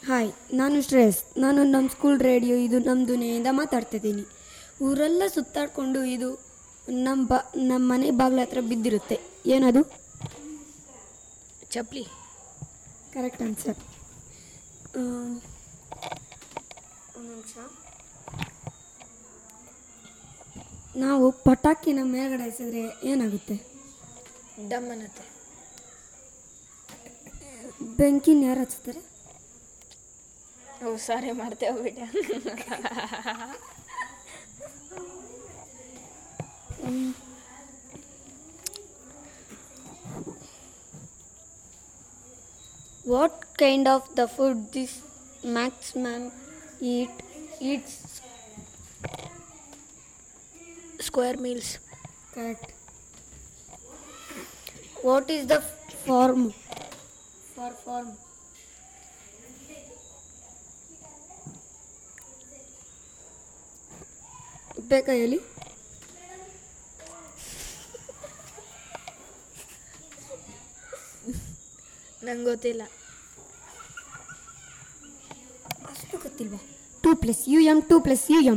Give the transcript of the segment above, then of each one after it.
Hi, ನಾನು ಶ್ರೇಯಸ್. ನಾನು ನಮ್ಮ ಸ್ಕೂಲ್ ರೇಡಿಯೋ ಇದು ನಮ್ಮ ದುನಿಯಿಂದ ಮಾತಾಡ್ತಿದ್ದೀನಿ. ಊರೆಲ್ಲ ಸುತ್ತಾಡಿಕೊಂಡು ಇದು ನಮ್ಮ ಮನೆ ಬಾಗಿಲ ಹತ್ರ ಬಿದ್ದಿರುತ್ತೆ. ಏನದು? ಚಪ್ಪಲಿ. Correct answer. ಒಂದು ನಿಮಿಷ. ನಾವು ಪಟಾಕಿನ ಮೇಲ್ಗಡೆ ಎಸೆದ್ರೆ ಏನಾಗುತ್ತೆ? ಡಮ್ ಅನ್ನತ್ತೆ. ಬೆಂಕಿನ ಯಾರು ಹಚ್ತಾರೆ? ಓ ಸಾರಿ, ಮಾಡ್ತೇ ಹೋಗ್ಬಿಟ್ಟೆ. What kind of the food this maximum eats? Square meals. Correct. What is the form? ಬೇಕಾ ಹೇಳಿ? ನಂಗೆ ಗೊತ್ತಿಲ್ಲ. ಅಷ್ಟು ಗೊತ್ತಿಲ್ವಾ? 2+UM 2+UM.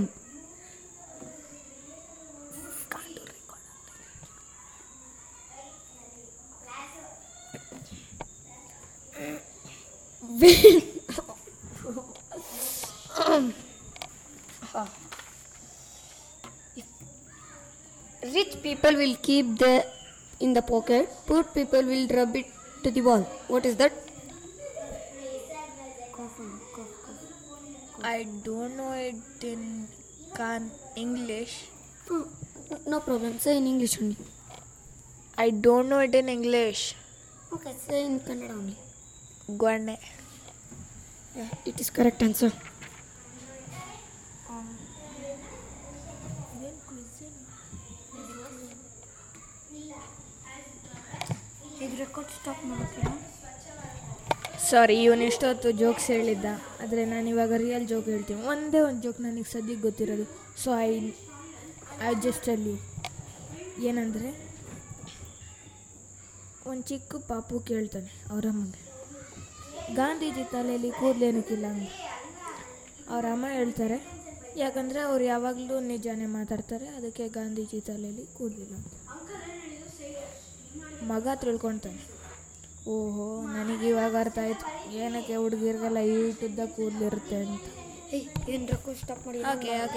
Rich people will keep in the pocket. Poor people will rub it to the wall. What is that? I don't know it in English. No problem. Say in English only. I don't know it in English. Okay, say in Kannada only. Gonne. Yeah, it is correct answer. ಸಾರಿ, ಇವನು ಇಷ್ಟೊತ್ತು jokes ಹೇಳಿದ್ದ, ಆದರೆ ನಾನು ಇವಾಗ real joke ಹೇಳ್ತೀನಿ. ಒಂದೇ ಒಂದು joke ನನಗೆ ಸದ್ಯಕ್ಕೆ ಗೊತ್ತಿರೋದು. So I just tell you. ಏನಂದರೆ, ಒಂದು ಚಿಕ್ಕ ಪಾಪು ಕೇಳ್ತಾನೆ ಅವರಮ್ಮಗೆ, ಗಾಂಧೀಜಿ ತಲೆಯಲ್ಲಿ ಕೂದಲೇನಕ್ಕಿಲ್ಲ ಅಂತ. ಅವ್ರ ಅಮ್ಮ ಹೇಳ್ತಾರೆ, ಯಾಕಂದರೆ ಅವ್ರು ಯಾವಾಗಲೂ ನಿಜಾನೇ ಮಾತಾಡ್ತಾರೆ, ಅದಕ್ಕೆ ಗಾಂಧೀಜಿ ತಲೆಯಲ್ಲಿ ಕೂದಲಿಲ್ಲ ಅಂತ. ಮಗ ತಿಳ್ಕೊತಾನೆ, ಓಹೋ ನನಗೆ ಇವಾಗ ಅರ್ಥ ಆಯಿತು ಏನಕ್ಕೆ ಹುಡುಗಿರಿಗೆಲ್ಲ ಈಟುದ್ದ ಕೂದಲಿರುತ್ತೆ ಅಂತ. ಏನ್ರಕ್ಕೂ ಸ್ಟಾಪ್ ಮಾಡಿ. ಓಕೆ.